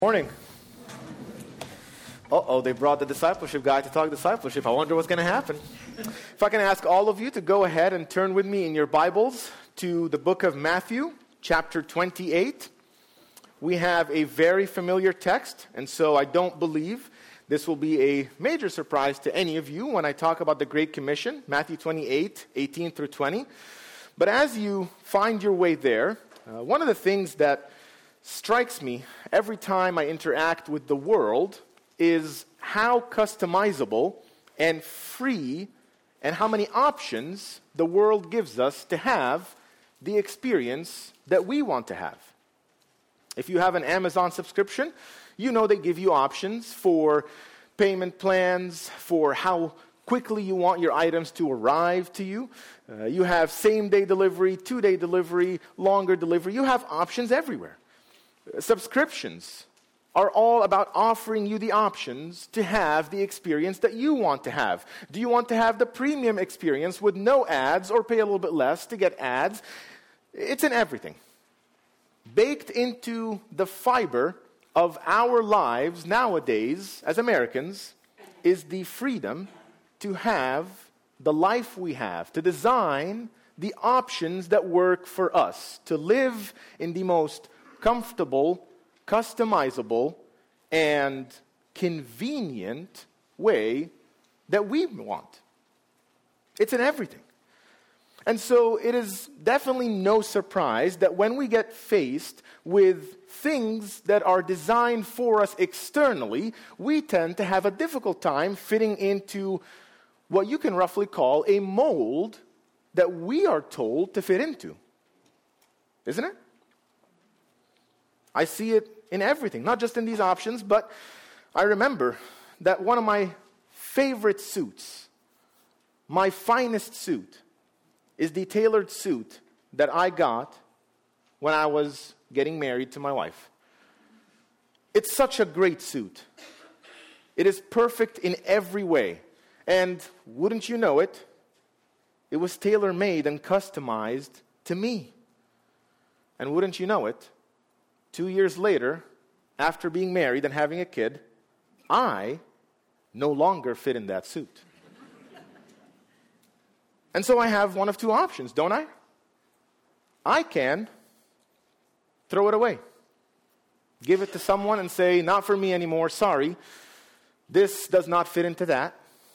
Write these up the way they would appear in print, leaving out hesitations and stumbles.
Morning. They brought the discipleship guy to talk discipleship. I wonder what's going to happen. If I can ask all of you to go ahead and turn with me in your Bibles to the book of Matthew, chapter 28. We have a very familiar text, and so I don't believe this will be a major surprise to any of you when I talk about the Great Commission, Matthew 28, 18 through 20. But as you find your way there, one of the things that strikes me every time I interact with the world is how customizable and free and how many options the world gives us to have the experience that we want to have. If you have an Amazon subscription, you know they give you options for payment plans, for how quickly you want your items to arrive to you. You have same-day delivery, two-day delivery, longer delivery. You have options everywhere. Subscriptions are all about offering you the options to have the experience that you want to have. Do you want to have the premium experience with no ads or pay a little bit less to get ads? It's in everything. Baked into the fiber of our lives nowadays as Americans is the freedom to have the life we have, to design the options that work for us, to live in the most comfortable, customizable, and convenient way that we want. It's in everything. And so it is definitely no surprise that when we get faced with things that are designed for us externally, we tend to have a difficult time fitting into what you can roughly call a mold that we are told to fit into. Isn't it? I see it in everything, not just in these options, but I remember that one of my favorite suits, my finest suit, is the tailored suit that I got when I was getting married to my wife. It's such a great suit. It is perfect in every way. And wouldn't you know it, it was tailor-made and customized to me. And wouldn't you know it, 2 years later, after being married and having a kid, I no longer fit in that suit. And so I have one of two options, don't I? I can throw it away. Give it to someone and say, not for me anymore, sorry. This does not fit into that.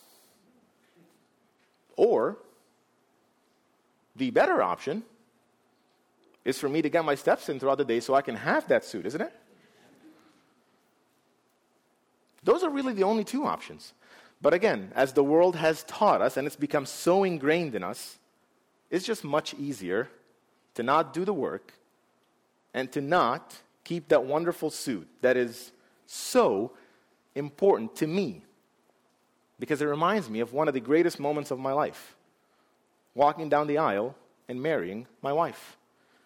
Or, the better option is for me to get my steps in throughout the day so I can have that suit, isn't it? Those are really the only two options. But again, as the world has taught us, and it's become so ingrained in us, it's just much easier to not do the work and to not keep that wonderful suit that is so important to me. Because it reminds me of one of the greatest moments of my life, walking down the aisle and marrying my wife.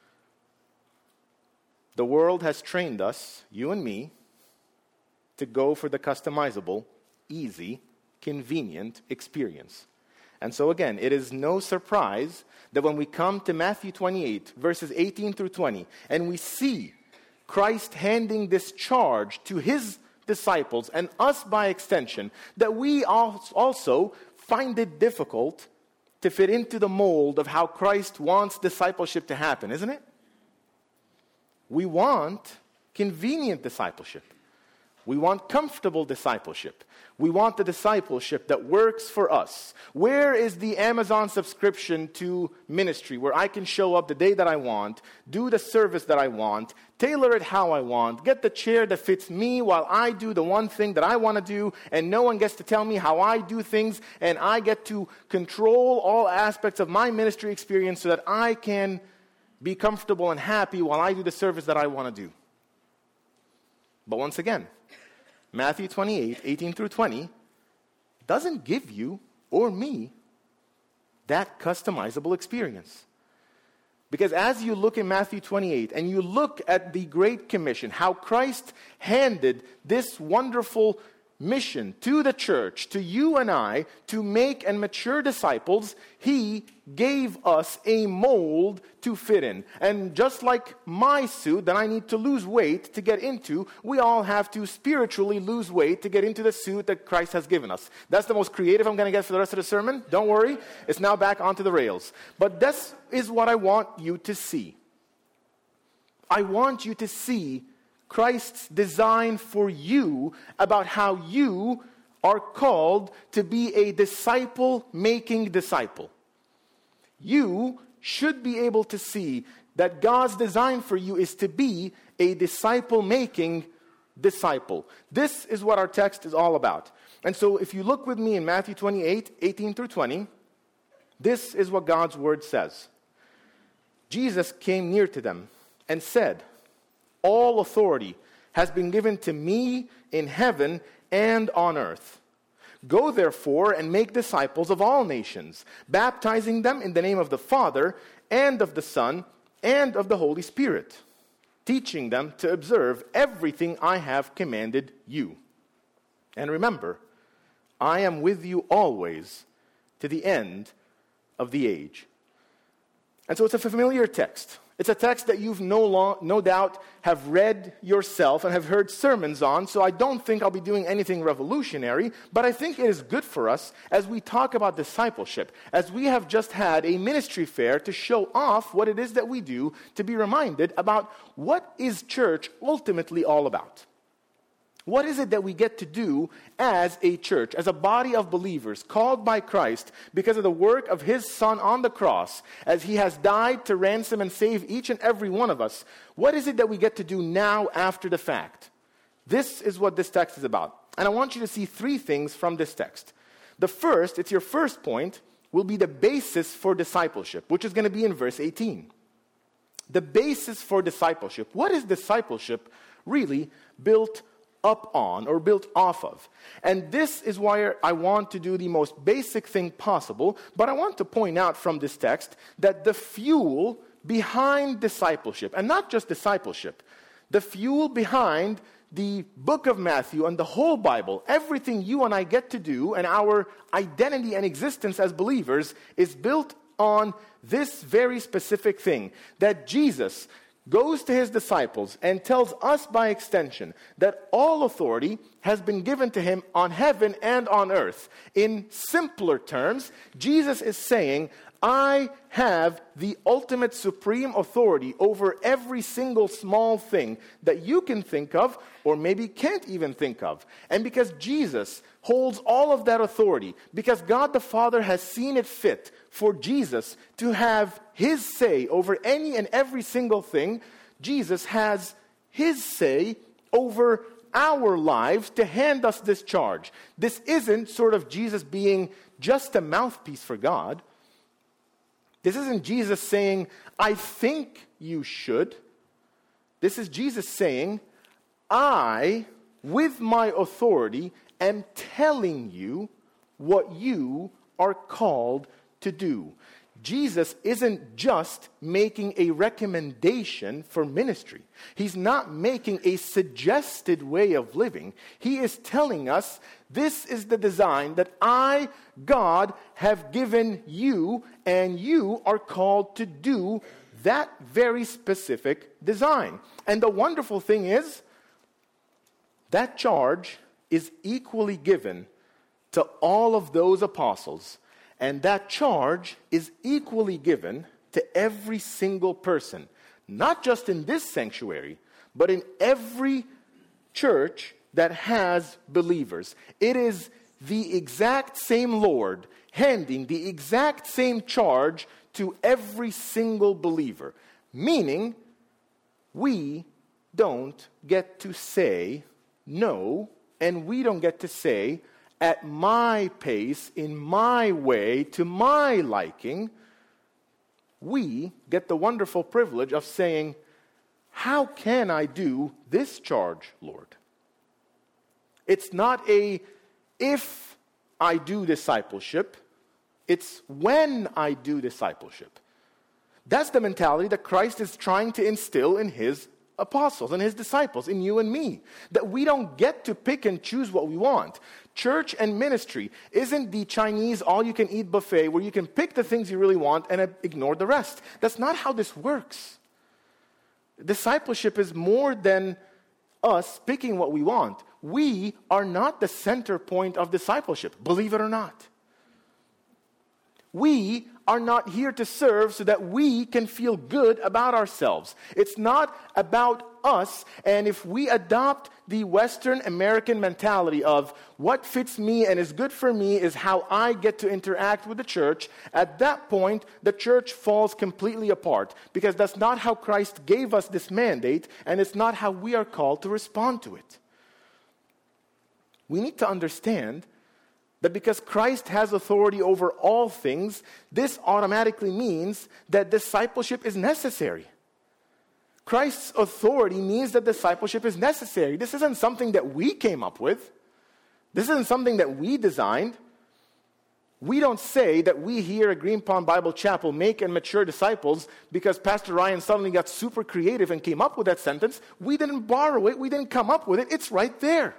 The world has trained us, you and me, to go for the customizable, easy, convenient experience. And so again, it is no surprise that when we come to Matthew 28, verses 18 through 20, and we see Christ handing this charge to his disciples and us by extension, that we also find it difficult to fit into the mold of how Christ wants discipleship to happen, isn't it? We want convenient discipleship. We want comfortable discipleship. We want the discipleship that works for us. Where is the Amazon subscription to ministry where I can show up the day that I want, do the service that I want, tailor it how I want, get the chair that fits me while I do the one thing that I want to do, and no one gets to tell me how I do things, and I get to control all aspects of my ministry experience so that I can be comfortable and happy while I do the service that I want to do. But once again, Matthew 28, 18 through 20, doesn't give you or me that customizable experience. Because as you look in Matthew 28 and you look at the Great Commission, how Christ handed this wonderful mission to the church, to you and I, to make and mature disciples, He gave us a mold to fit in. And just like my suit that I need to lose weight to get into, we all have to spiritually lose weight to get into the suit that Christ has given us. That's the most creative I'm going to get for the rest of the sermon. Don't worry. It's now back onto the rails. But this is what I want you to see. I want you to see Christ's design for you about how you are called to be a disciple-making disciple. You should be able to see that God's design for you is to be a disciple-making disciple. This is what our text is all about. And so if you look with me in Matthew 28, 18 through 20, this is what God's word says. Jesus came near to them and said, "All authority has been given to me in heaven and on earth. Go therefore and make disciples of all nations, baptizing them in the name of the Father and of the Son and of the Holy Spirit, teaching them to observe everything I have commanded you. And remember, I am with you always to the end of the age." And so it's a familiar text. It's a text that you've no doubt have read yourself and have heard sermons on, so I don't think I'll be doing anything revolutionary, but I think it is good for us as we talk about discipleship, as we have just had a ministry fair to show off what it is that we do, to be reminded about what is church ultimately all about. What is it that we get to do as a church, as a body of believers called by Christ because of the work of His Son on the cross, as He has died to ransom and save each and every one of us? What is it that we get to do now after the fact? This is what this text is about. And I want you to see three things from this text. The first, it's your first point, will be the basis for discipleship, which is going to be in verse 18. The basis for discipleship. What is discipleship really built up on or built off of? And this is why I want to do the most basic thing possible, but I want to point out from this text that the fuel behind discipleship, and not just discipleship, the fuel behind the book of Matthew and the whole Bible, everything you and I get to do and our identity and existence as believers is built on this very specific thing, that Jesus goes to His disciples and tells us by extension that all authority has been given to Him on heaven and on earth. In simpler terms, Jesus is saying, I have the ultimate supreme authority over every single small thing that you can think of or maybe can't even think of. And because Jesus holds all of that authority, because God the Father has seen it fit for Jesus to have His say over any and every single thing, Jesus has His say over our lives to hand us this charge. This isn't sort of Jesus being just a mouthpiece for God. This isn't Jesus saying, I think you should. This is Jesus saying, I, with my authority, am telling you what you are called to do. Jesus isn't just making a recommendation for ministry. He's not making a suggested way of living. He is telling us, this is the design that I, God, have given you, and you are called to do that very specific design. And the wonderful thing is, that charge is equally given to all of those apostles. And that charge is equally given to every single person, not just in this sanctuary, but in every church that has believers. It is the exact same Lord handing the exact same charge to every single believer, meaning we don't get to say no, and we don't get to say, at my pace, in my way, to my liking. We get the wonderful privilege of saying, how can I do this charge, Lord? It's not a if I do discipleship, it's when I do discipleship. That's the mentality that Christ is trying to instill in His apostles and his disciples, in you and me. That we don't get to pick and choose what we want. Church and ministry isn't the Chinese all-you-can-eat buffet where you can pick the things you really want and ignore the rest. That's not how this works. Discipleship is more than us picking what we want. We are not the center point of discipleship, believe it or not. We are not here to serve so that we can feel good about ourselves. It's not about us, and if we adopt the Western American mentality of what fits me and is good for me is how I get to interact with the church, at that point, the church falls completely apart, because that's not how Christ gave us this mandate, and it's not how we are called to respond to it. We need to understand that because Christ has authority over all things, this automatically means that discipleship is necessary. Christ's authority means that discipleship is necessary. This isn't something that we came up with. This isn't something that we designed. We don't say that we here at Green Pond Bible Chapel make and mature disciples because Pastor Ryan suddenly got super creative and came up with that sentence. We didn't borrow it. We didn't come up with it. It's right there.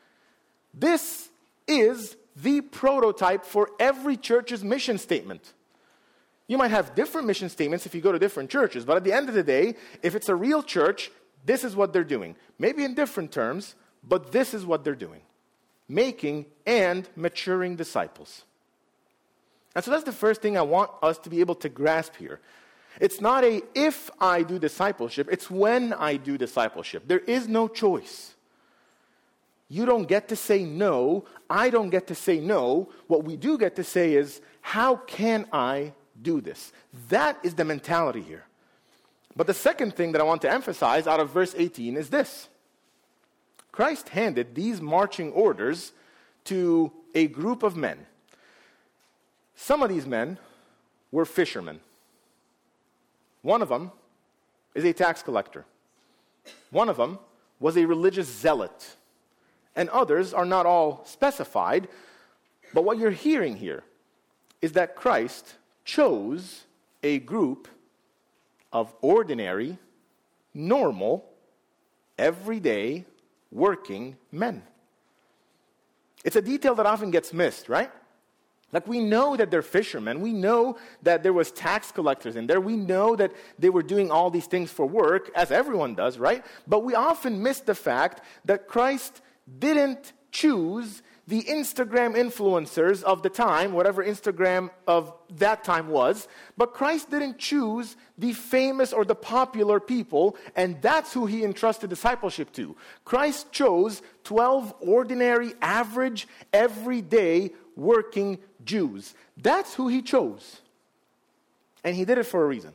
This is the prototype for every church's mission statement. You might have different mission statements if you go to different churches, but at the end of the day, if it's a real church, this is what they're doing. Maybe in different terms, but this is what they're doing. Making and maturing disciples. And so that's the first thing I want us to be able to grasp here. It's not a if I do discipleship, it's when I do discipleship. There is no choice. You don't get to say no. I don't get to say no. What we do get to say is, how can I do this? That is the mentality here. But the second thing that I want to emphasize out of verse 18 is this. Christ handed these marching orders to a group of men. Some of these men were fishermen. One of them is a tax collector. One of them was a religious zealot. And others are not all specified, but what you're hearing here is that Christ chose a group of ordinary, normal, everyday, working men. It's a detail that often gets missed, right? Like, we know that they're fishermen. We know that there was tax collectors in there. We know that they were doing all these things for work, as everyone does, right? But we often miss the fact that Christ didn't choose the Instagram influencers of the time, whatever Instagram of that time was, but Christ didn't choose the famous or the popular people, and that's who he entrusted discipleship to. Christ chose 12 ordinary, average, everyday, working Jews. That's who he chose. And he did it for a reason.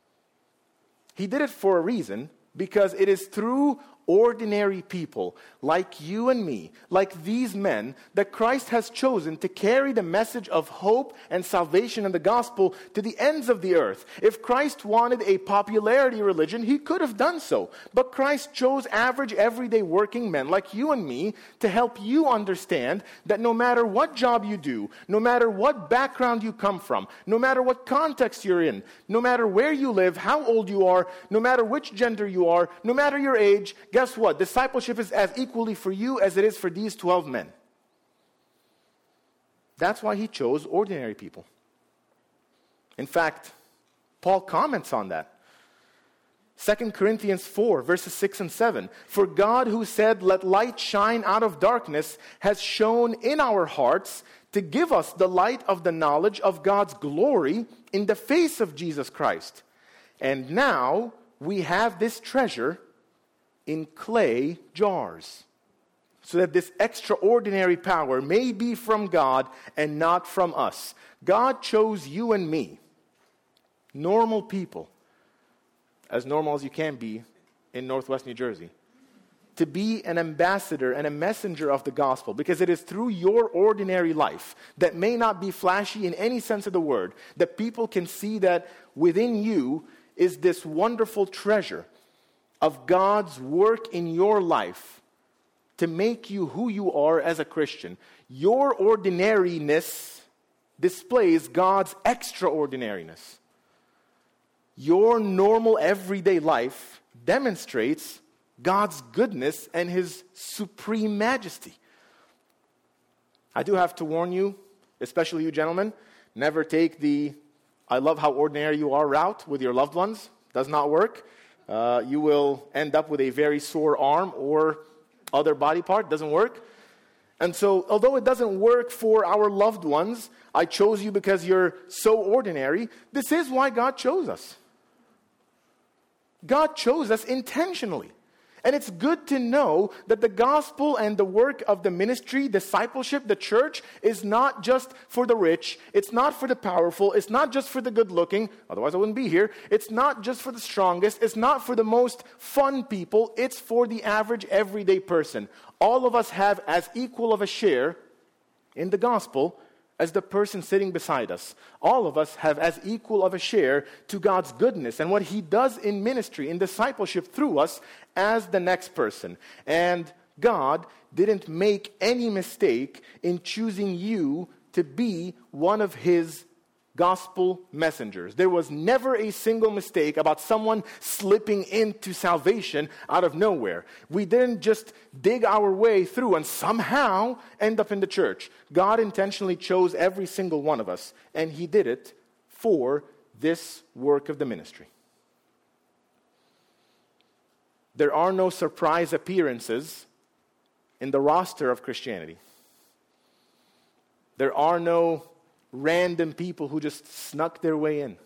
He did it for a reason because it is through ordinary people like you and me, like these men, that Christ has chosen to carry the message of hope and salvation and the gospel to the ends of the earth. If Christ wanted a popularity religion, he could have done so. But Christ chose average, everyday working men like you and me to help you understand that no matter what job you do, no matter what background you come from, no matter what context you're in, no matter where you live, how old you are, no matter which gender you are, no matter your age, guess what? Discipleship is as equally for you as it is for these 12 men. That's why he chose ordinary people. In fact, Paul comments on that. 2 Corinthians 4, verses 6 and 7. For God, who said, "Let light shine out of darkness," has shone in our hearts to give us the light of the knowledge of God's glory in the face of Jesus Christ. And now we have this treasure in clay jars, so that this extraordinary power may be from God and not from us. God chose you and me, normal people, as normal as you can be in Northwest New Jersey, to be an ambassador and a messenger of the gospel, because it is through your ordinary life that may not be flashy in any sense of the word, that people can see that within you is this wonderful treasure of God's work in your life to make you who you are as a Christian. Your ordinariness displays God's extraordinariness. Your normal everyday life demonstrates God's goodness and His supreme majesty. I do have to warn you, especially you gentlemen, never take the "I love how ordinary you are" route with your loved ones. Does not work. You will end up with a very sore arm or other body part. Doesn't work. And so, although it doesn't work for our loved ones, I chose you because you're so ordinary. This is why God chose us. God chose us intentionally. And it's good to know that the gospel and the work of the ministry, discipleship, the church, is not just for the rich. It's not for the powerful. It's not just for the good-looking. Otherwise, I wouldn't be here. It's not just for the strongest. It's not for the most fun people. It's for the average, everyday person. All of us have as equal of a share in the gospel as the person sitting beside us. All of us have as equal of a share to God's goodness and what He does in ministry, in discipleship through us as the next person. And God didn't make any mistake in choosing you to be one of His gospel messengers. There was never a single mistake about someone slipping into salvation out of nowhere. We didn't just dig our way through and somehow end up in the church. God intentionally chose every single one of us, and He did it for this work of the ministry. There are no surprise appearances in the roster of Christianity. There are no random people who just snuck their way in.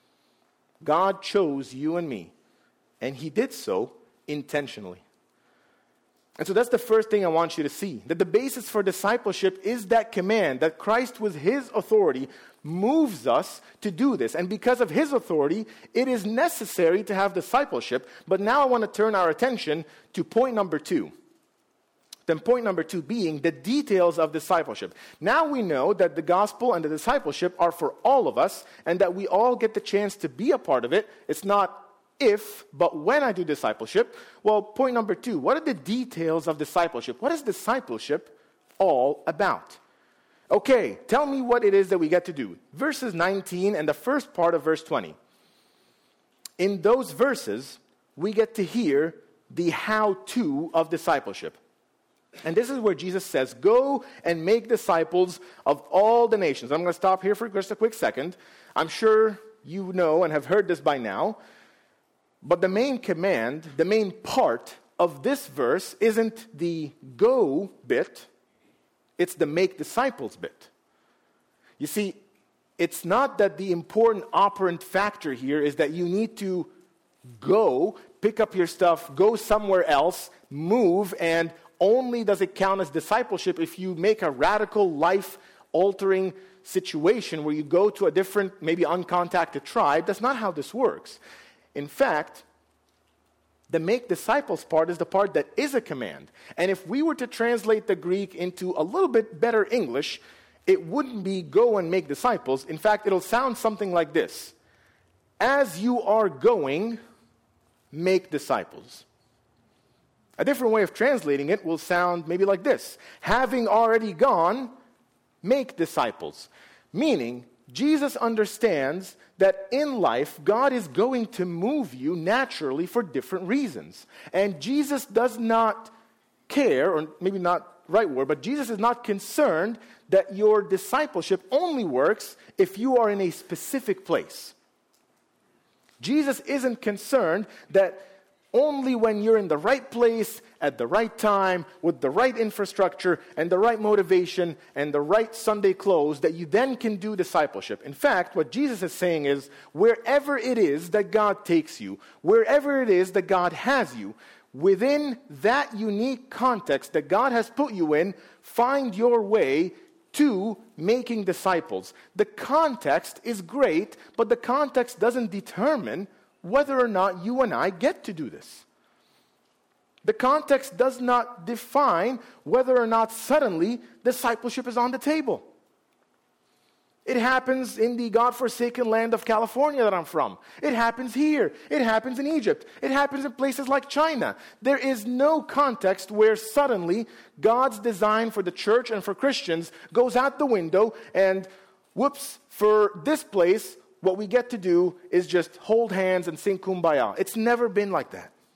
God chose you and me, and He did so intentionally. And so that's the first thing I want you to see, that the basis for discipleship is that command, that Christ with His authority moves us to do this. And because of His authority, it is necessary to have discipleship. But now I want to turn our attention to point number 2. Then point number 2 being the details of discipleship. Now we know that the gospel and the discipleship are for all of us and that we all get the chance to be a part of it. It's not if, but when I do discipleship. Well, point number 2, what are the details of discipleship? What is discipleship all about? Okay, tell me what it is that we get to do. Verses 19 and the first part of verse 20. In those verses, we get to hear the how-to of discipleship. And this is where Jesus says, go and make disciples of all the nations. I'm going to stop here for just a quick second. I'm sure you know and have heard this by now. But the main command, the main part of this verse isn't the go bit. It's the make disciples bit. You see, it's not that the important operant factor here is that you need to go, pick up your stuff, go somewhere else, move, and only does it count as discipleship if you make a radical, life-altering situation where you go to a different, maybe uncontacted tribe. That's not how this works. In fact, the make disciples part is the part that is a command. And if we were to translate the Greek into a little bit better English, it wouldn't be go and make disciples. In fact, it'll sound something like this. As you are going, make disciples. A different way of translating it will sound maybe like this. Having already gone, make disciples. Meaning, Jesus understands that in life, God is going to move you naturally for different reasons. And Jesus does not care, or maybe not right word, but Jesus is not concerned that your discipleship only works if you are in a specific place. Jesus isn't concerned that only when you're in the right place, at the right time, with the right infrastructure, and the right motivation, and the right Sunday clothes, that you then can do discipleship. In fact, what Jesus is saying is, wherever it is that God takes you, wherever it is that God has you, within that unique context that God has put you in, find your way to making disciples. The context is great, but the context doesn't determine whether or not you and I get to do this. The context does not define whether or not suddenly discipleship is on the table. It happens in the God-forsaken land of California that I'm from. It happens here. It happens in Egypt. It happens in places like China. There is no context where suddenly God's design for the church and for Christians goes out the window and, whoops, for this place, what we get to do is just hold hands and sing Kumbaya. It's never been like that.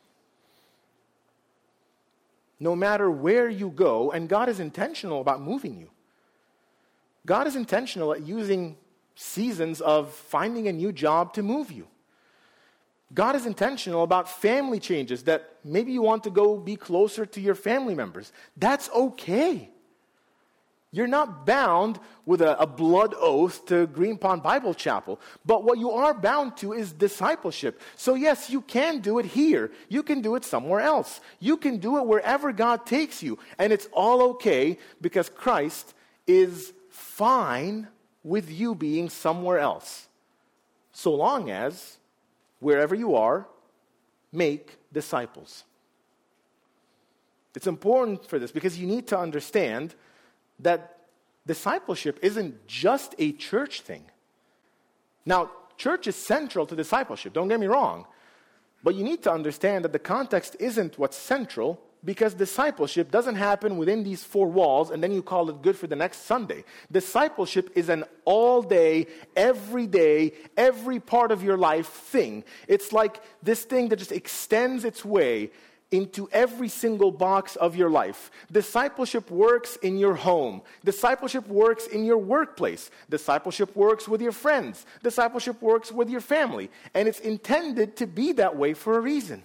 no matter where you go, and God is intentional about moving you. God is intentional at using seasons of finding a new job to move you. God is intentional about family changes, that maybe you want to go be closer to your family members. That's okay. You're not bound with a blood oath to Green Pond Bible Chapel. But what you are bound to is discipleship. So yes, you can do it here. You can do it somewhere else. You can do it wherever God takes you. And it's all okay because Christ is fine with you being somewhere else. So long as, wherever you are, make disciples. It's important for this because you need to understand that discipleship isn't just a church thing. Now, church is central to discipleship, don't get me wrong. But you need to understand that the context isn't what's central, because discipleship doesn't happen within these four walls and then you call it good for the next Sunday. Discipleship is an all-day, every day, every part of your life thing. It's like this thing that just extends its way into every single box of your life. Discipleship works in your home. Discipleship works in your workplace. Discipleship works with your friends. Discipleship works with your family. And it's intended to be that way for a reason.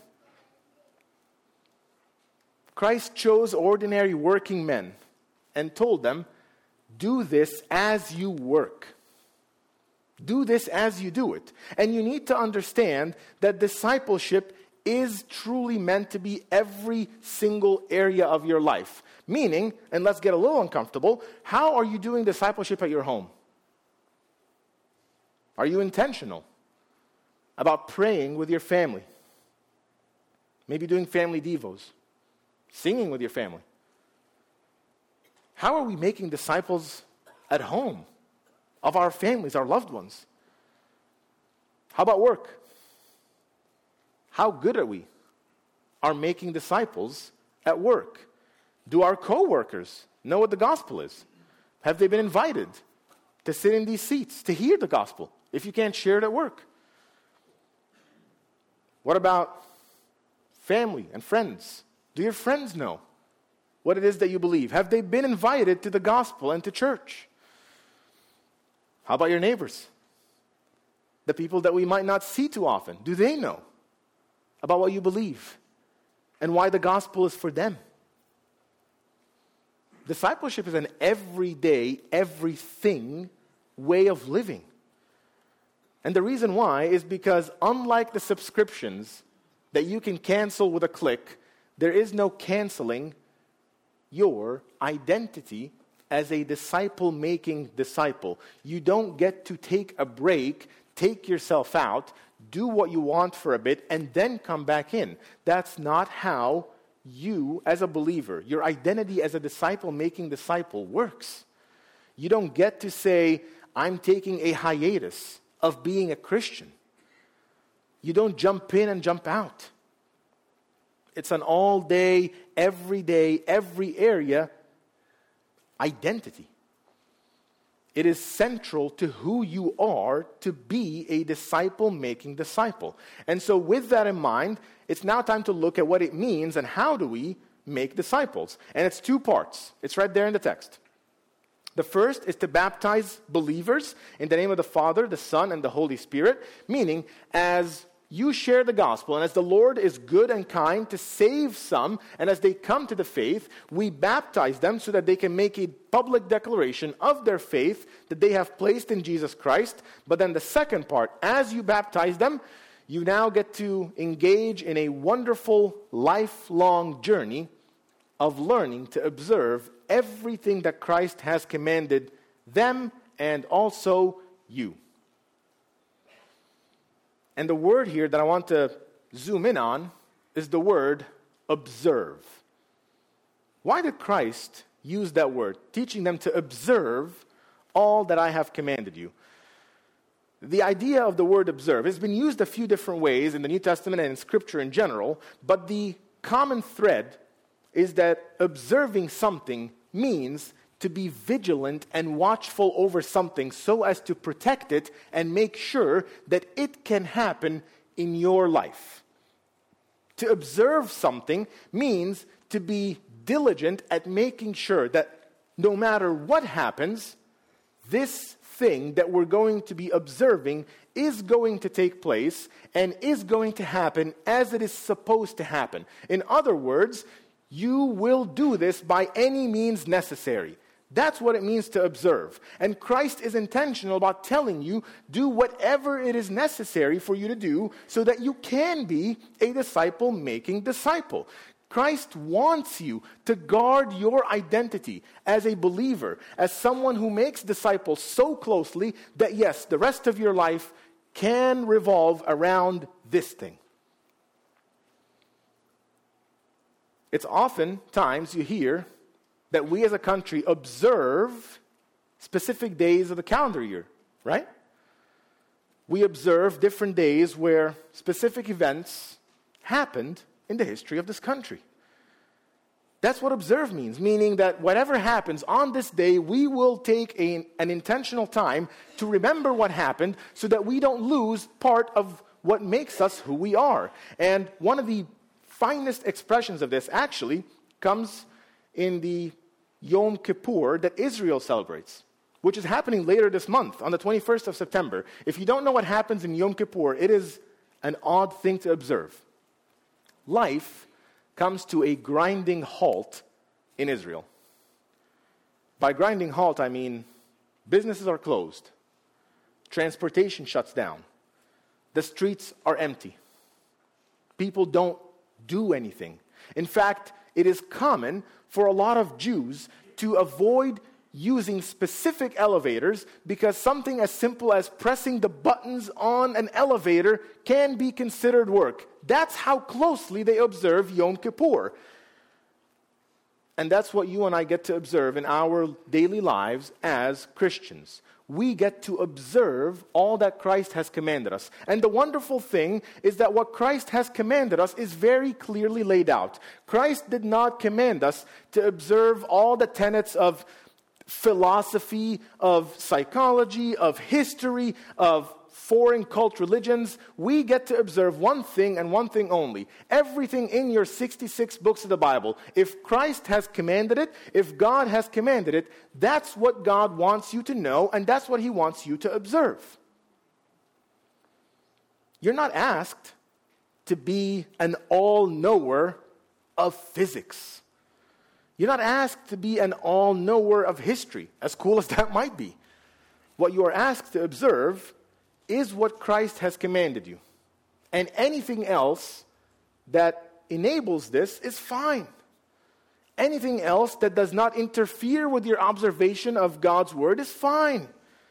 Christ chose ordinary working men and told them, do this as you work. Do this as you do it. And you need to understand that discipleship is truly meant to be every single area of your life. Meaning, and let's get a little uncomfortable, how are you doing discipleship at your home? Are you intentional about praying with your family? Maybe doing family devos, singing with your family. How are we making disciples at home of our families, our loved ones? How about work? How good are we making disciples at work? Do our co-workers know what the gospel is? Have they been invited to sit in these seats to hear the gospel if you can't share it at work? What about family and friends? Do your friends know what it is that you believe? Have they been invited to the gospel and to church? How about your neighbors? The people that we might not see too often. Do they know about what you believe and why the gospel is for them? Discipleship is an everyday, everything way of living. And the reason why is because unlike the subscriptions that you can cancel with a click, there is no canceling your identity as a disciple-making disciple. You don't get to take a break, take yourself out, do what you want for a bit, and then come back in. That's not how you, as a believer, your identity as a disciple-making disciple works. You don't get to say, I'm taking a hiatus of being a Christian. You don't jump in and jump out. It's an all-day, every day, every area identity. It is central to who you are to be a disciple-making disciple. And so with that in mind, it's now time to look at what it means and how do we make disciples. And it's two parts. It's right there in the text. The first is to baptize believers in the name of the Father, the Son, and the Holy Spirit, meaning as you share the gospel, and as the Lord is good and kind to save some, and as they come to the faith, we baptize them so that they can make a public declaration of their faith that they have placed in Jesus Christ. But then the second part, as you baptize them, you now get to engage in a wonderful lifelong journey of learning to observe everything that Christ has commanded them and also you. And the word here that I want to zoom in on is the word observe. Why did Christ use that word, teaching them to observe all that I have commanded you? The idea of the word observe has been used a few different ways in the New Testament and in Scripture in general, but the common thread is that observing something means to be vigilant and watchful over something so as to protect it and make sure that it can happen in your life. To observe something means to be diligent at making sure that no matter what happens, this thing that we're going to be observing is going to take place and is going to happen as it is supposed to happen. In other words, you will do this by any means necessary. That's what it means to observe. And Christ is intentional about telling you, do whatever it is necessary for you to do so that you can be a disciple-making disciple. Christ wants you to guard your identity as a believer, as someone who makes disciples so closely that, yes, the rest of your life can revolve around this thing. It's oftentimes you hear that we as a country observe specific days of the calendar year, right? We observe different days where specific events happened in the history of this country. That's what observe means, meaning that whatever happens on this day, we will take an intentional time to remember what happened so that we don't lose part of what makes us who we are. And one of the finest expressions of this actually comes in the Yom Kippur that Israel celebrates, which is happening later this month on the 21st of September. If you don't know what happens in Yom Kippur, it is an odd thing to observe. Life comes to a grinding halt in Israel. By grinding halt, I mean businesses are closed, transportation shuts down, the streets are empty, people don't do anything. In fact, it is common for a lot of Jews to avoid using specific elevators because something as simple as pressing the buttons on an elevator can be considered work. That's how closely they observe Yom Kippur. And that's what you and I get to observe in our daily lives as Christians. We get to observe all that Christ has commanded us. And the wonderful thing is that what Christ has commanded us is very clearly laid out. Christ did not command us to observe all the tenets of philosophy, of psychology, of history, of foreign cult religions. We get to observe one thing and one thing only. Everything in your 66 books of the Bible, if Christ has commanded it, if God has commanded it, that's what God wants you to know, and that's what He wants you to observe. You're not asked to be an all-knower of physics. You're not asked to be an all-knower of history, as cool as that might be. What you are asked to observe is what Christ has commanded you. And anything else that enables this is fine. Anything else that does not interfere with your observation of God's Word is fine.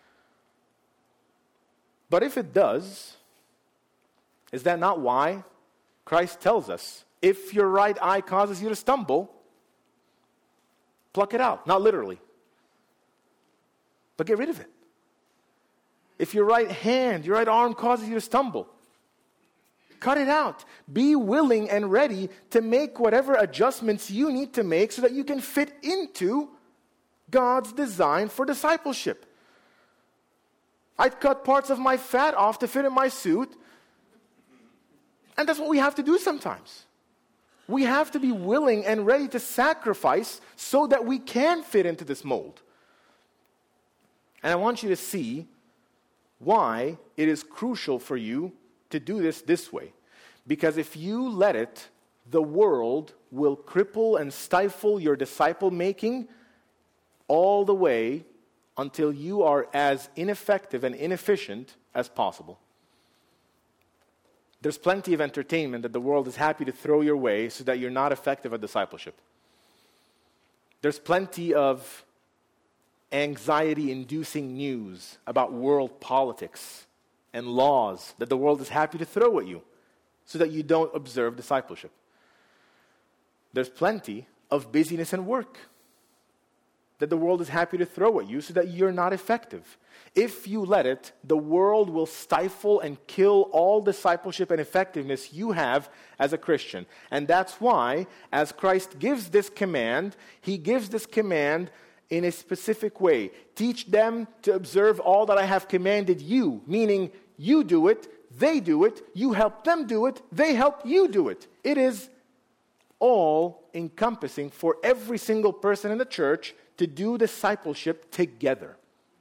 But if it does, is that not why Christ tells us, if your right eye causes you to stumble, pluck it out? Not literally, but get rid of it. If your right hand, your right arm causes you to stumble, cut it out. Be willing and ready to make whatever adjustments you need to make so that you can fit into God's design for discipleship. I'd cut parts of my fat off to fit in my suit, and that's what we have to do sometimes. We have to be willing and ready to sacrifice so that we can fit into this mold. And I want you to see why it is crucial for you to do this way. Because if you let it, the world will cripple and stifle your disciple making all the way until you are as ineffective and inefficient as possible. There's plenty of entertainment that the world is happy to throw your way so that you're not effective at discipleship. There's plenty of anxiety-inducing news about world politics and laws that the world is happy to throw at you so that you don't observe discipleship. There's plenty of busyness and work that the world is happy to throw at you so that you're not effective. If you let it, the world will stifle and kill all discipleship and effectiveness you have as a Christian. And that's why, as Christ gives this command, He gives this command in a specific way. Teach them to observe all that I have commanded you, meaning you do it, they do it, you help them do it, they help you do it. It is all encompassing for every single person in the church to do discipleship together.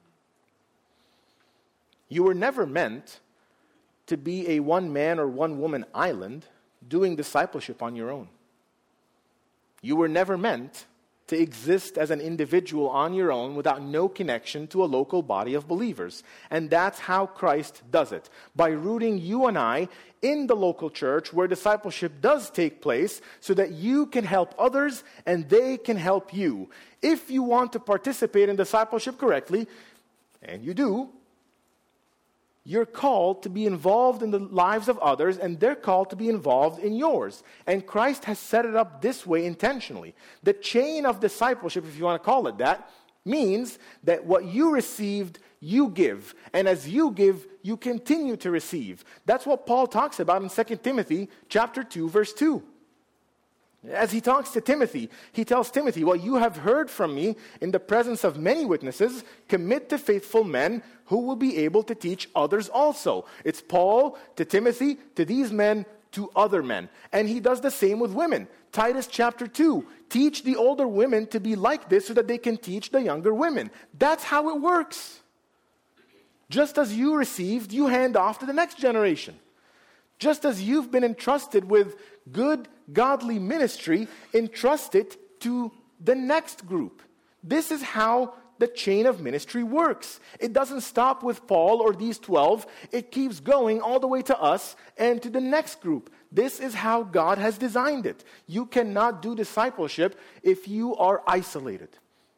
You were never meant to be a one-man or one-woman island doing discipleship on your own. You were never meant to exist as an individual on your own without no connection to a local body of believers. And that's how Christ does it, by rooting you and I in the local church where discipleship does take place so that you can help others and they can help you. If you want to participate in discipleship correctly, and you do, you're called to be involved in the lives of others, and they're called to be involved in yours. And Christ has set it up this way intentionally. The chain of discipleship, if you want to call it that, means that what you received, you give. And as you give, you continue to receive. That's what Paul talks about in 2 Timothy chapter 2, verse 2. As he talks to Timothy, he tells Timothy, what you have heard from me in the presence of many witnesses, commit to faithful men who will be able to teach others also. It's Paul to Timothy, to these men, to other men. And he does the same with women. Titus chapter 2, teach the older women to be like this so that they can teach the younger women. That's how it works. Just as you received, you hand off to the next generation. Just as you've been entrusted with good, godly ministry, entrust it to the next group. This is how the chain of ministry works. It doesn't stop with Paul or these 12. It keeps going all the way to us and to the next group. This is how God has designed it. You cannot do discipleship if you are isolated.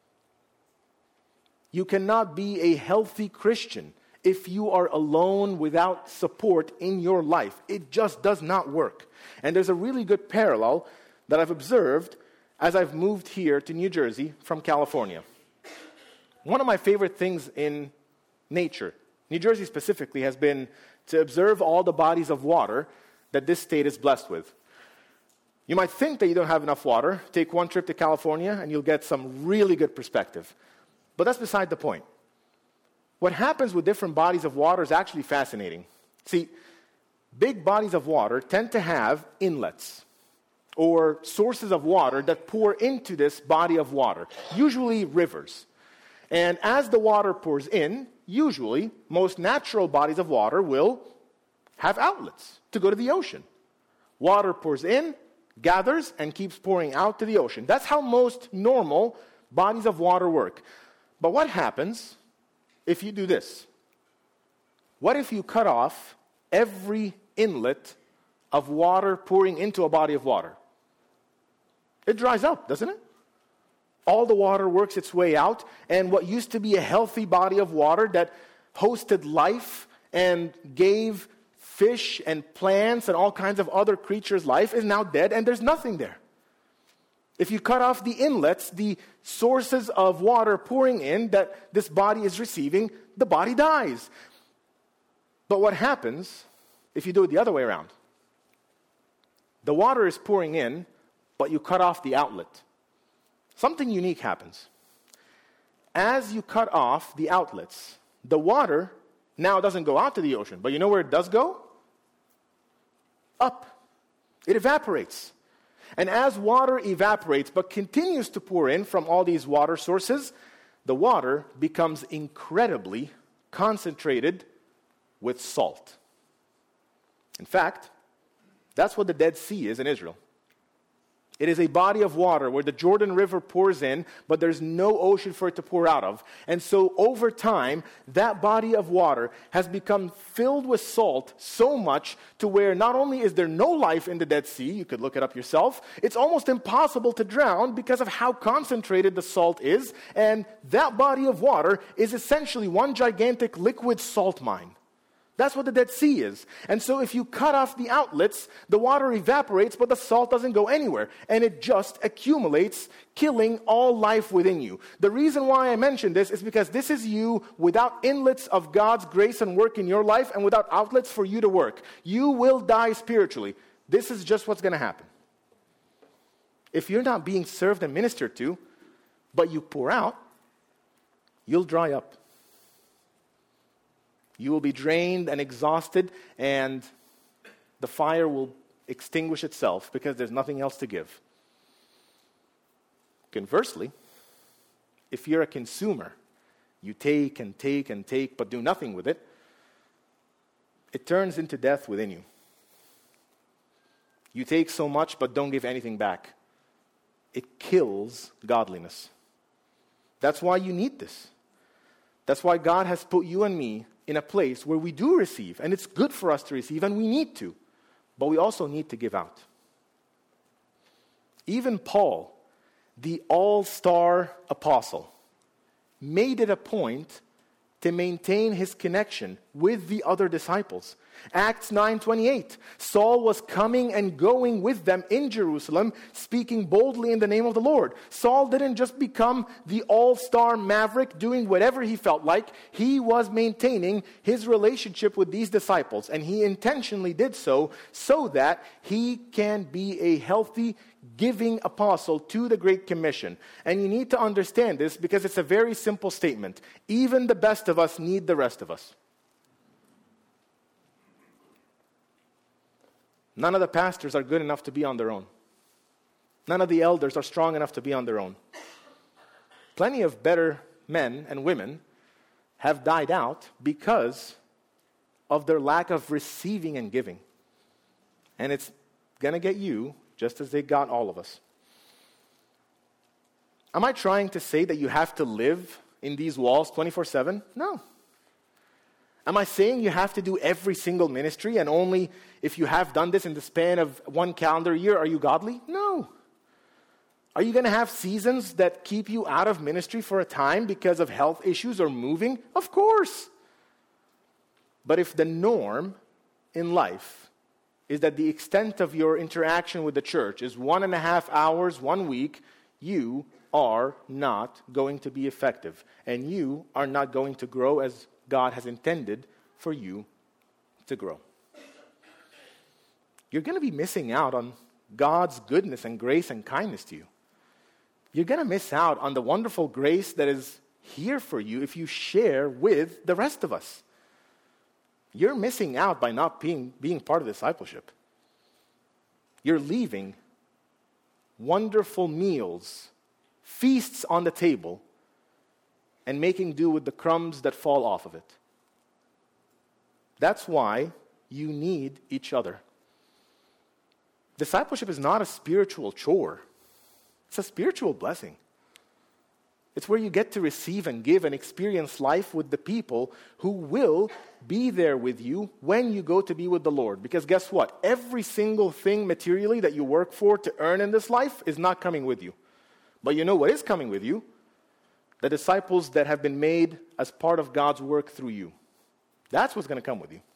You cannot be a healthy Christian if you are alone without support in your life. It just does not work. And there's a really good parallel that I've observed as I've moved here to New Jersey from California. One of my favorite things in nature, New Jersey specifically, has been to observe all the bodies of water that this state is blessed with. You might think that you don't have enough water. Take one trip to California and you'll get some really good perspective. But that's beside the point. What happens with different bodies of water is actually fascinating. See, big bodies of water tend to have inlets or sources of water that pour into this body of water, usually rivers. And as the water pours in, usually most natural bodies of water will have outlets to go to the ocean. Water pours in, gathers, and keeps pouring out to the ocean. That's how most normal bodies of water work. But what happens if you do this? What if you cut off every inlet of water pouring into a body of water? It dries up, doesn't it? All the water works its way out, and what used to be a healthy body of water that hosted life and gave fish and plants and all kinds of other creatures life is now dead, and there's nothing there. If you cut off the inlets, the sources of water pouring in that this body is receiving, the body dies. But what happens if you do it the other way around? The water is pouring in, but you cut off the outlet. Something unique happens. As you cut off the outlets, the water now doesn't go out to the ocean, but you know where it does go? Up. It evaporates. And as water evaporates but continues to pour in from all these water sources, the water becomes incredibly concentrated with salt. In fact, that's what the Dead Sea is in Israel. It is a body of water where the Jordan River pours in, but there's no ocean for it to pour out of. And so over time, that body of water has become filled with salt so much to where not only is there no life in the Dead Sea, you could look it up yourself, it's almost impossible to drown because of how concentrated the salt is. And that body of water is essentially one gigantic liquid salt mine. That's what the Dead Sea is. And so if you cut off the outlets, the water evaporates, but the salt doesn't go anywhere. And it just accumulates, killing all life within you. The reason why I mention this is because this is you without inlets of God's grace and work in your life and without outlets for you to work. You will die spiritually. This is just what's going to happen. If you're not being served and ministered to, but you pour out, you'll dry up. You will be drained and exhausted, and the fire will extinguish itself because there's nothing else to give. Conversely, if you're a consumer, you take and take and take, but do nothing with it, it turns into death within you. You take so much, but don't give anything back. It kills godliness. That's why you need this. That's why God has put you and me in a place where we do receive, and it's good for us to receive, and we need to, but we also need to give out. Even Paul, the all-star apostle, made it a point to maintain his connection with the other disciples. Acts 9:28, Saul was coming and going with them in Jerusalem, speaking boldly in the name of the Lord. Saul didn't just become the all-star maverick doing whatever he felt like. He was maintaining his relationship with these disciples, and he intentionally did so that he can be a healthy, giving apostle to the Great Commission. And you need to understand this because it's a very simple statement. Even the best of us need the rest of us. None of the pastors are good enough to be on their own. None of the elders are strong enough to be on their own. Plenty of better men and women have died out because of their lack of receiving and giving. And it's going to get you just as they got all of us. Am I trying to say that you have to live in these walls 24/7? No. Am I saying you have to do every single ministry and only if you have done this in the span of one calendar year are you godly? No. Are you going to have seasons that keep you out of ministry for a time because of health issues or moving? Of course. But if the norm in life is that the extent of your interaction with the church is 1.5 hours 1 week, you are not going to be effective. And you are not going to grow as God has intended for you to grow. You're going to be missing out on God's goodness and grace and kindness to you. You're going to miss out on the wonderful grace that is here for you if you share with the rest of us. You're missing out by not being part of discipleship. You're leaving wonderful meals, feasts on the table, and making do with the crumbs that fall off of it. That's why you need each other. Discipleship is not a spiritual chore. It's a spiritual blessing. It's where you get to receive and give and experience life with the people who will be there with you when you go to be with the Lord. Because guess what? Every single thing materially that you work for to earn in this life is not coming with you. But you know what is coming with you? The disciples that have been made as part of God's work through you. That's what's going to come with you.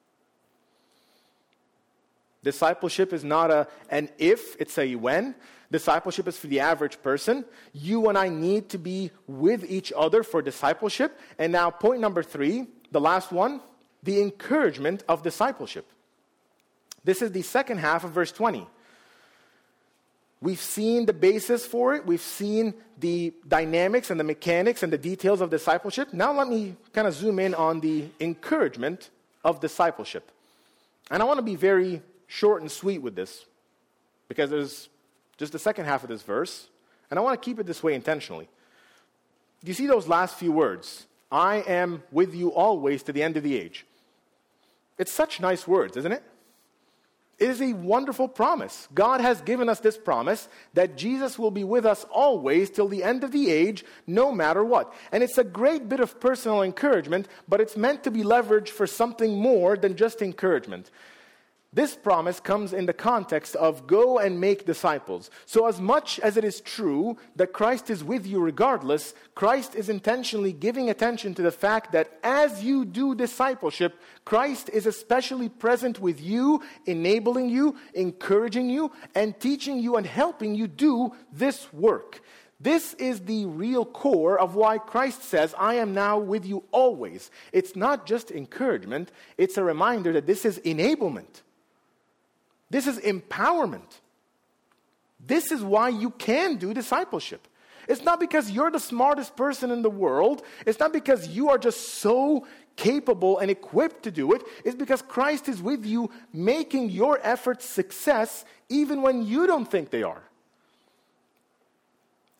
Discipleship is not an if, it's a when. Discipleship is for the average person. You and I need to be with each other for discipleship. And now point number 3, the last one, the encouragement of discipleship. This is the second half of verse 20. We've seen the basis for it. We've seen the dynamics and the mechanics and the details of discipleship. Now let me kind of zoom in on the encouragement of discipleship. And I want to be very short and sweet with this because there's just the second half of this verse, and I want to keep it this way intentionally. Do you see those last few words? I am with you always to the end of the age. It's such nice words, isn't it? It is a wonderful promise. God has given us this promise that Jesus will be with us always till the end of the age, no matter what. And it's a great bit of personal encouragement, but it's meant to be leveraged for something more than just encouragement. This promise comes in the context of go and make disciples. So as much as it is true that Christ is with you regardless, Christ is intentionally giving attention to the fact that as you do discipleship, Christ is especially present with you, enabling you, encouraging you, and teaching you and helping you do this work. This is the real core of why Christ says, I am now with you always. It's not just encouragement, it's a reminder that this is enablement. This is empowerment. This is why you can do discipleship. It's not because you're the smartest person in the world. It's not because you are just so capable and equipped to do it. It's because Christ is with you, making your efforts success even when you don't think they are.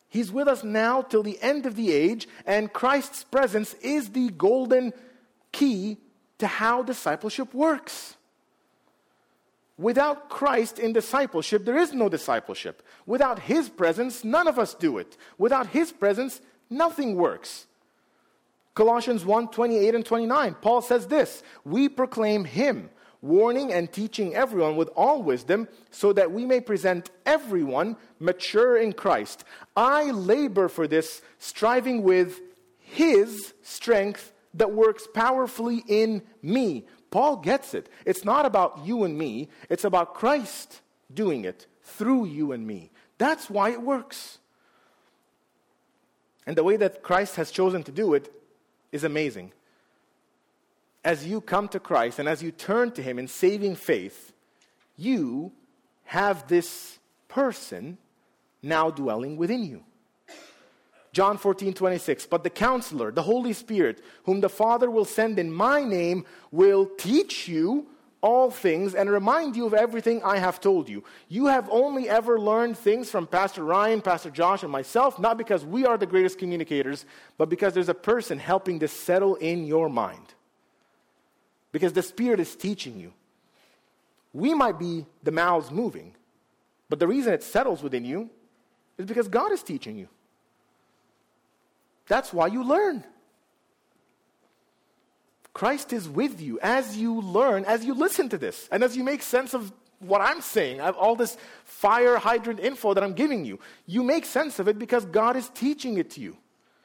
He's with us now till the end of the age, and Christ's presence is the golden key to how discipleship works. Without Christ in discipleship, there is no discipleship. Without His presence, none of us do it. Without His presence, nothing works. Colossians 1:28 and 29, Paul says this, "We proclaim Him, warning and teaching everyone with all wisdom, so that we may present everyone mature in Christ. I labor for this, striving with His strength that works powerfully in me." Paul gets it. It's not about you and me. It's about Christ doing it through you and me. That's why it works. And the way that Christ has chosen to do it is amazing. As you come to Christ and as you turn to Him in saving faith, you have this person now dwelling within you. John 14:26, "But the Counselor, the Holy Spirit, whom the Father will send in my name, will teach you all things and remind you of everything I have told you." You have only ever learned things from Pastor Ryan, Pastor Josh, and myself, not because we are the greatest communicators, but because there's a person helping this settle in your mind. Because the Spirit is teaching you. We might be the mouths moving, but the reason it settles within you is because God is teaching you. That's why you learn. Christ is with you as you learn, as you listen to this, and as you make sense of what I'm saying. I have all this fire hydrant info that I'm giving you. You make sense of it because God is teaching it to you.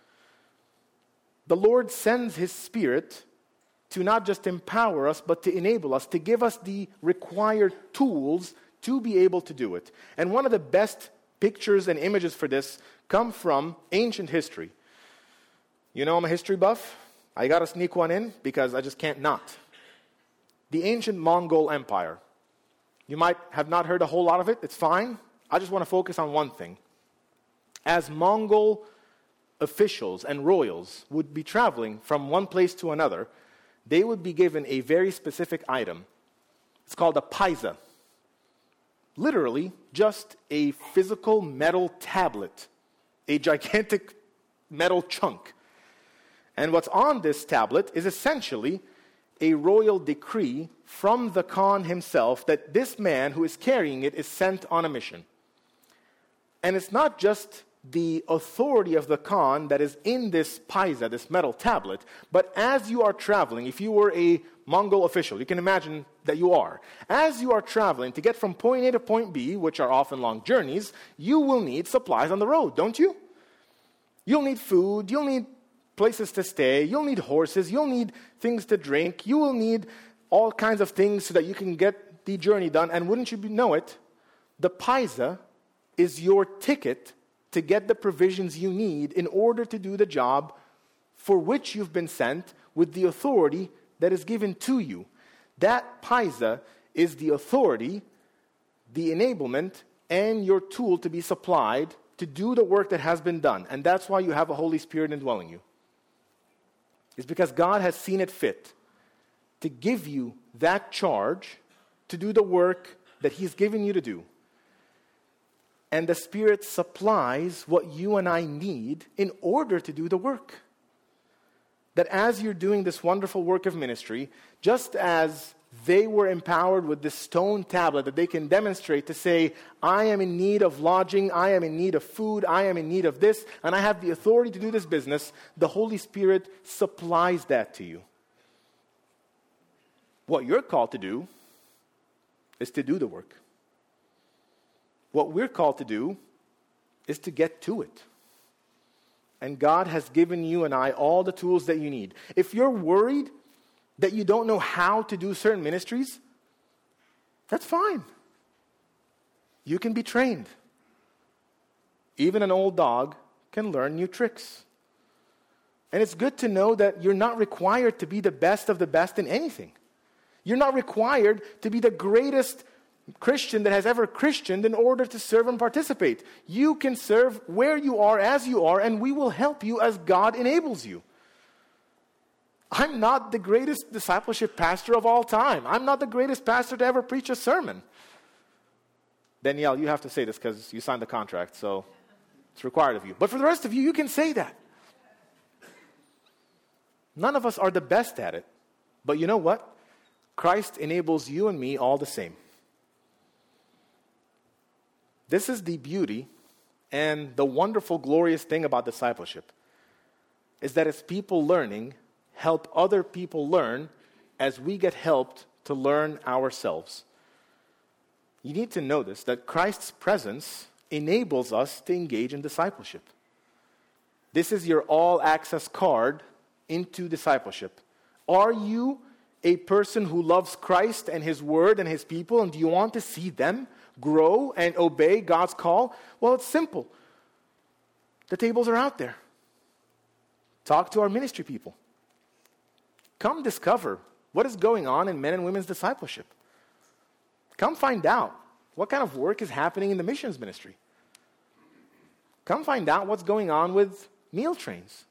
The Lord sends His Spirit to not just empower us, but to enable us, to give us the required tools to be able to do it. And one of the best pictures and images for this come from ancient history. You know I'm a history buff. I got to sneak one in because I just can't not. The ancient Mongol Empire. You might have not heard a whole lot of it. It's fine. I just want to focus on one thing. As Mongol officials and royals would be traveling from one place to another, they would be given a very specific item. It's called a paisa. Literally, just a physical metal tablet. A gigantic metal chunk. And what's on this tablet is essentially a royal decree from the Khan himself that this man who is carrying it is sent on a mission. And it's not just the authority of the Khan that is in this paisa, this metal tablet, but as you are traveling, if you were a Mongol official, you can imagine that you are. As you are traveling to get from point A to point B, which are often long journeys, you will need supplies on the road, don't you? You'll need food, you'll need places to stay, you'll need horses, you'll need things to drink, you will need all kinds of things so that you can get the journey done. And wouldn't you know it, the paisa is your ticket to get the provisions you need in order to do the job for which you've been sent with the authority that is given to you. That paisa is the authority, the enablement, and your tool to be supplied to do the work that has been done. And that's why you have a Holy Spirit indwelling you. It's because God has seen it fit to give you that charge to do the work that He's given you to do. And the Spirit supplies what you and I need in order to do the work. That as you're doing this wonderful work of ministry, just as they were empowered with this stone tablet that they can demonstrate to say, I am in need of lodging, I am in need of food, I am in need of this, and I have the authority to do this business, the Holy Spirit supplies that to you. What you're called to do is to do the work. What we're called to do is to get to it. And God has given you and I all the tools that you need. If you're worried that you don't know how to do certain ministries, that's fine. You can be trained. Even an old dog can learn new tricks. And it's good to know that you're not required to be the best of the best in anything. You're not required to be the greatest Christian that has ever Christianed in order to serve and participate. You can serve where you are, as you are, and we will help you as God enables you. I'm not the greatest discipleship pastor of all time. I'm not the greatest pastor to ever preach a sermon. Danielle, you have to say this because you signed the contract, so It's required of you. But for the rest of you, you can say that. None of us are the best at it. But you know what? Christ enables you and me all the same. This is the beauty and the wonderful, glorious thing about discipleship, is that it's people learning help other people learn as we get helped to learn ourselves. You need to know this, that Christ's presence enables us to engage in discipleship. This is your all-access card into discipleship. Are you a person who loves Christ and His Word and His people, and do you want to see them grow and obey God's call? Well, it's simple. The tables are out there. Talk to our ministry people. Come discover what is going on in men and women's discipleship. Come find out what kind of work is happening in the missions ministry. Come find out what's going on with meal trains.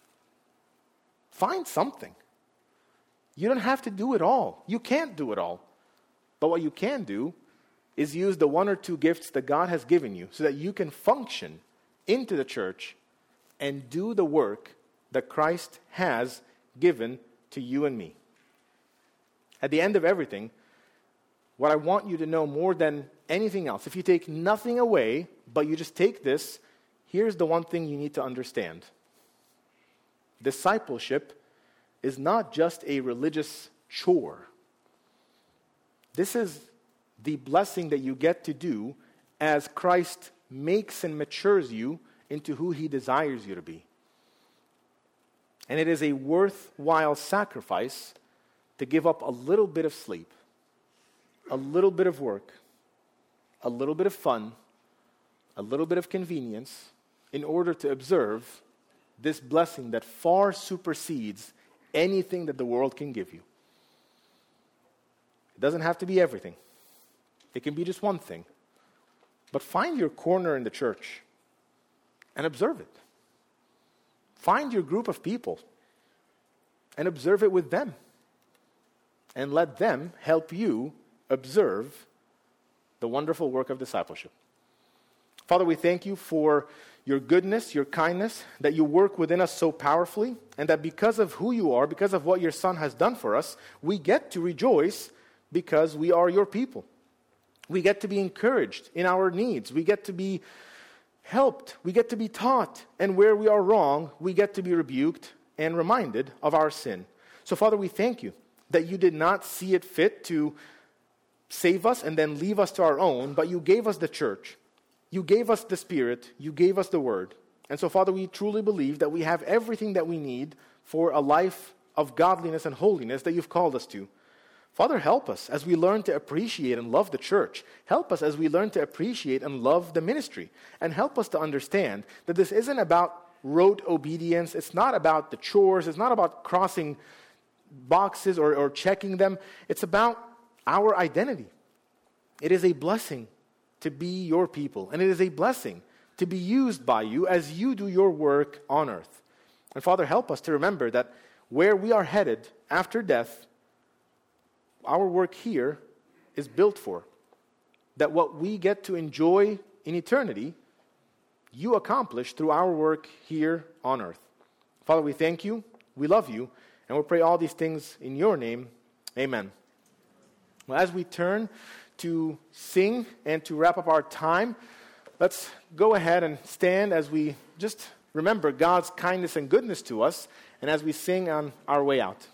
Find something. You don't have to do it all. You can't do it all. But what you can do is use the one or two gifts that God has given you so that you can function into the church and do the work that Christ has given to you and me. At the end of everything, what I want you to know more than anything else, if you take nothing away, but you just take this, here's the one thing you need to understand. Discipleship is not just a religious chore. This is the blessing that you get to do as Christ makes and matures you into who He desires you to be. And it is a worthwhile sacrifice to give up a little bit of sleep, a little bit of work, a little bit of fun, a little bit of convenience in order to observe this blessing that far supersedes anything that the world can give you. It doesn't have to be everything. It can be just one thing. But find your corner in the church and observe it. Find your group of people and observe it with them. And let them help you observe the wonderful work of discipleship. Father, we thank you for your goodness, your kindness, that you work within us so powerfully, and that because of who you are, because of what your Son has done for us, we get to rejoice because we are your people. We get to be encouraged in our needs. We get to be helped. We get to be taught. And where we are wrong, we get to be rebuked and reminded of our sin. So, Father, we thank you that you did not see it fit to save us and then leave us to our own, but you gave us the church. You gave us the Spirit. You gave us the Word. And so, Father, we truly believe that we have everything that we need for a life of godliness and holiness that you've called us to. Father, help us as we learn to appreciate and love the church. Help us as we learn to appreciate and love the ministry. And help us to understand that this isn't about rote obedience. It's not about the chores. It's not about crossing boxes or checking them. It's about our identity. It is a blessing to be your people. And it is a blessing to be used by you as you do your work on earth. And Father, help us to remember that where we are headed after death, our work here is built for. That what we get to enjoy in eternity, you accomplish through our work here on earth. Father, we thank you, we love you, and we pray all these things in your name. Amen. Well, as we turn to sing and to wrap up our time, let's go ahead and stand as we just remember God's kindness and goodness to us, and as we sing on our way out.